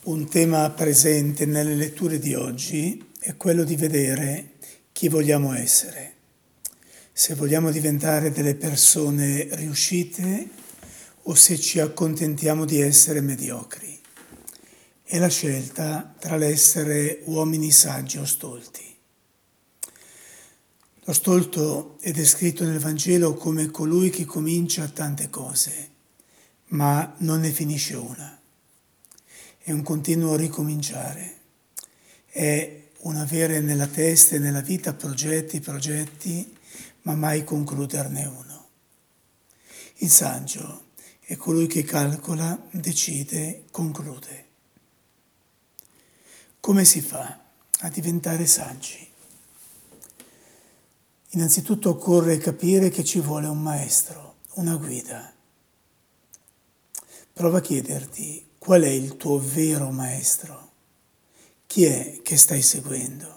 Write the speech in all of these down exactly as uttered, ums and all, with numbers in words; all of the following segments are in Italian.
Un tema presente nelle letture di oggi è quello di vedere chi vogliamo essere. Se vogliamo diventare delle persone riuscite o se ci accontentiamo di essere mediocri. È la scelta tra l'essere uomini saggi o stolti. Lo stolto è descritto nel Vangelo come colui che comincia tante cose, ma non ne finisce una. È un continuo ricominciare, è un avere nella testa e nella vita progetti, progetti, ma mai concluderne uno. Il saggio è colui che calcola, decide, conclude. Come si fa a diventare saggi? Innanzitutto occorre capire che ci vuole un maestro, una guida. Prova a chiederti qual è il tuo vero maestro, chi è che stai seguendo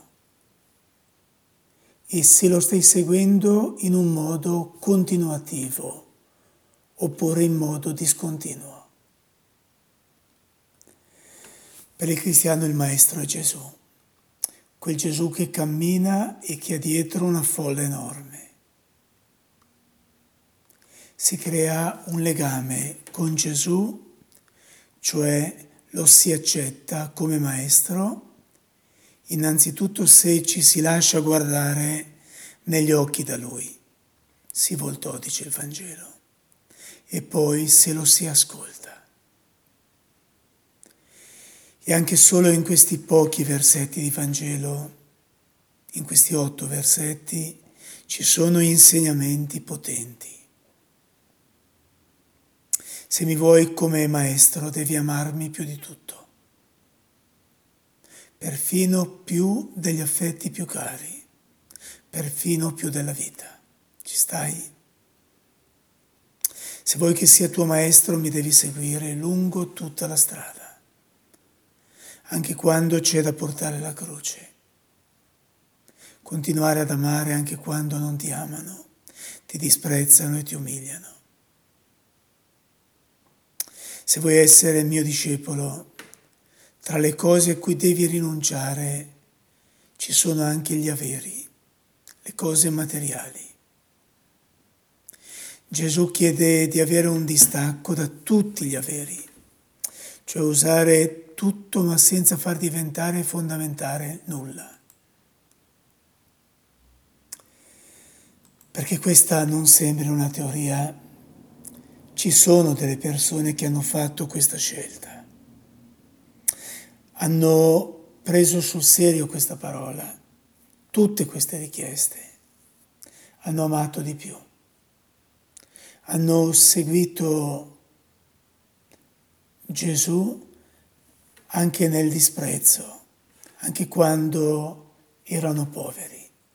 e se lo stai seguendo in un modo continuativo oppure in modo discontinuo. Per il cristiano il maestro è Gesù, quel Gesù che cammina e che ha dietro una folla enorme. Si crea un legame con Gesù, cioè lo si accetta come maestro, innanzitutto se ci si lascia guardare negli occhi da Lui. Si voltò, dice il Vangelo, e poi se lo si ascolta. E anche solo in questi pochi versetti di Vangelo, in questi otto versetti, ci sono insegnamenti potenti. Se mi vuoi come maestro, devi amarmi più di tutto, perfino più degli affetti più cari, perfino più della vita. Ci stai? Se vuoi che sia tuo maestro, mi devi seguire lungo tutta la strada, anche quando c'è da portare la croce. Continuare ad amare anche quando non ti amano, ti disprezzano e ti umiliano. Se vuoi essere mio discepolo, tra le cose a cui devi rinunciare ci sono anche gli averi, le cose materiali. Gesù chiede di avere un distacco da tutti gli averi, cioè usare tutto ma senza far diventare fondamentale nulla. Perché questa non sembri una teoria, ci sono delle persone che hanno fatto questa scelta, hanno preso sul serio questa parola, tutte queste richieste, hanno amato di più, hanno seguito Gesù anche nel disprezzo, anche quando erano poveri.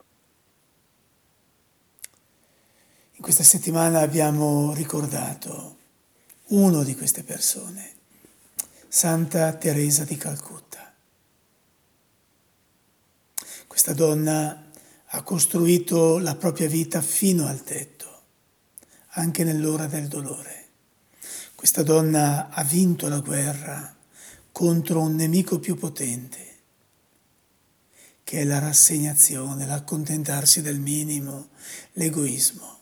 In questa settimana abbiamo ricordato uno di queste persone, Santa Teresa di Calcutta. Questa donna ha costruito la propria vita fino al tetto, anche nell'ora del dolore. Questa donna ha vinto la guerra contro un nemico più potente, che è la rassegnazione, l'accontentarsi del minimo, l'egoismo.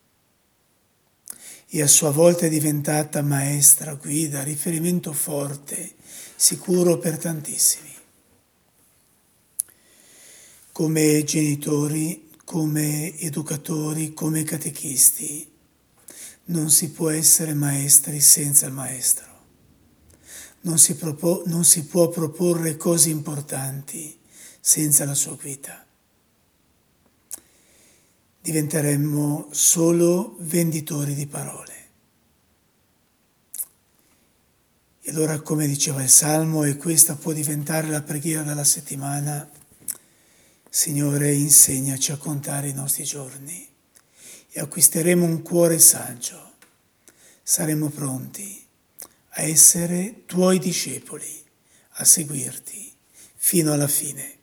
E a sua volta è diventata maestra, guida, riferimento forte, sicuro per tantissimi. Come genitori, come educatori, come catechisti, non si può essere maestri senza il maestro. Non si, propo- non si può proporre cose importanti senza la sua guida. Diventeremmo solo venditori di parole. E allora, come diceva il Salmo, e questa può diventare la preghiera della settimana: Signore, insegnaci a contare i nostri giorni e acquisteremo un cuore saggio. Saremo pronti a essere tuoi discepoli, a seguirti fino alla fine.